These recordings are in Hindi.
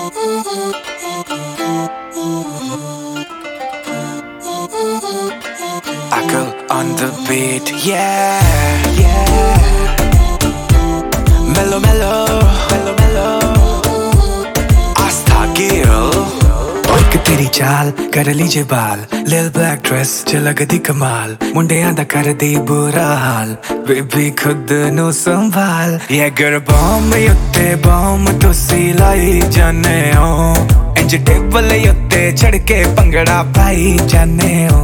Akal on the beat, yeah, yeah. Mellow, mellow, mellow, mellow. Aastha Gill. एक तेरी चाल कर लीजे बाल, लिल ब्लैक ड्रेस च लगदी कमाल, मुंडियां दा कर दी बुरा हाल, बेबी खुद नू संभाल। ये गर बॉम युत्ते बॉम तुसी लाई जाने हो, इंज टेबल युत्ते चढ़ के पंगड़ा पाई जाने हो।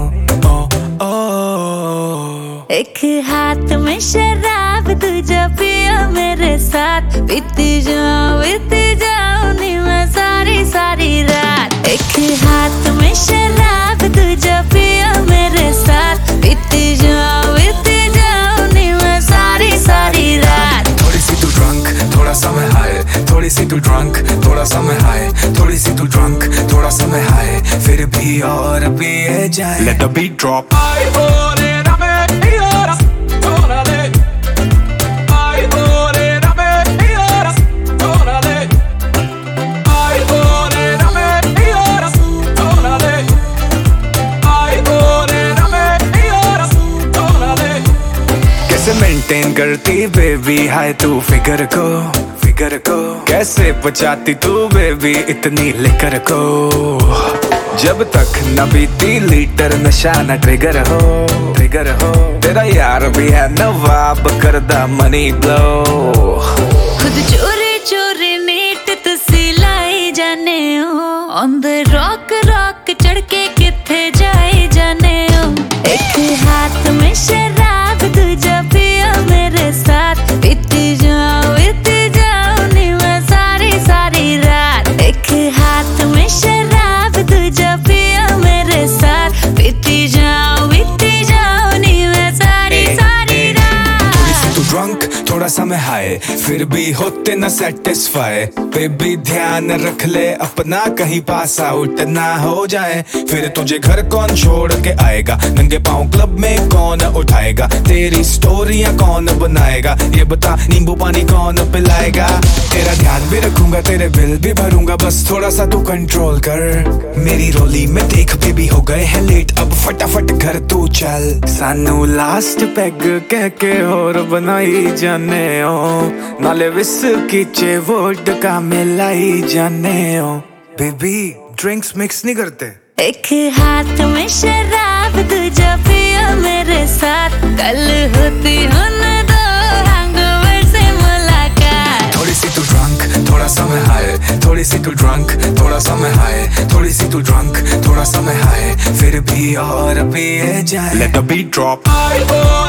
एक हाथ में शराब दूजा पिया मेरे साथ, पीती जाऊं नी मैं सारी सारी रात। एक हाथ में शराब दूजा पिया मेरे साथ, पीती जाऊं नी मैं सारी सारी रात। थोड़ी सी तू ड्रंक थोड़ा सा मैं हाय, थोड़ी सी तू ड्रंक थोड़ा सा मैं हाय, थोड़ी सी तू ड्रंक थोड़ा सा मैं हाय, फिर भी और पिए जाए। Let the beat drop. कैसे मेंटेन करती बेबी हाय तू फिगर को, कैसे बचाती तू बेबी इतनी लेकर को। जब तक न पीती लीटर नशा न ट्रिगर हो, तेरा यार भी है नवाब करदा मनी ब्लो। खुद चोरी चोरी नीट तुसी लाई जाने हो, ऑन द रॉक चढ़ के किथे जाए जाने हो। एक हाथ में शराब दूजा पिया मेरे साथ, पीती जाऊं नी मैं सारी सारी रात। एक हाथ में शराब दूजा पिया मेरे साथ, पीती जाऊं नी मैं सारी सारी रात। थोड़ी सी तू ड्रंक थोड़ा सा मैं हाय, फिर भी होते न सेटिस्फाई। बेबी ध्यान रख ले अपना कहीं पास आउट ना हो जाए, फिर तुझे घर कौन छोड़ के आएगा, नंगे पाँव क्लब में कौन उठाएगा, तेरी स्टोरियां कौन बनाएगा, ये बता नींबू पानी कौन पिलाएगा। तेरा ध्यान भी रखूंगा तेरे बिल भी भरूंगा, बस थोड़ा सा तू कंट्रोल कर। मेरी रोली में देख बेबी हो गए हैं लेट, अब फटाफट घर तू चल। सानू लास्ट पैग कह के और बनाई जाने हो, नाले विस्की चे वोडका मिलाई जाने हो। बेबी ड्रिंक्स मिक्स नहीं करते। एक हाथ में शराब दूजा पिया मेरे साथ, कल होती न दो हैंगओवर से मुलाकात। थोड़ी सी तू ड्रंक थोड़ा सा मैं हाय, थोड़ी सी तू ड्रंक थोड़ा सा मैं हाय, थोड़ी सी तू ड्रंक थोड़ा सा मैं हाय, फिर भी और पिए जाए। Let the beat drop.